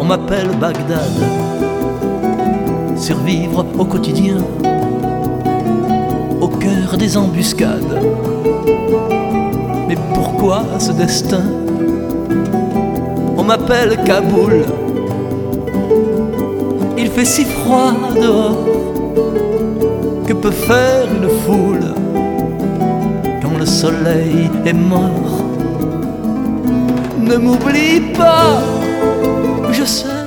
m'appelle Bagdad. Survivre au quotidien, au cœur des embuscades. Mais pourquoi ce destin? On m'appelle Kaboul. Il fait si froid dehors. Que peut faire une foule quand le soleil est mort? Ne m'oublie pas, je sais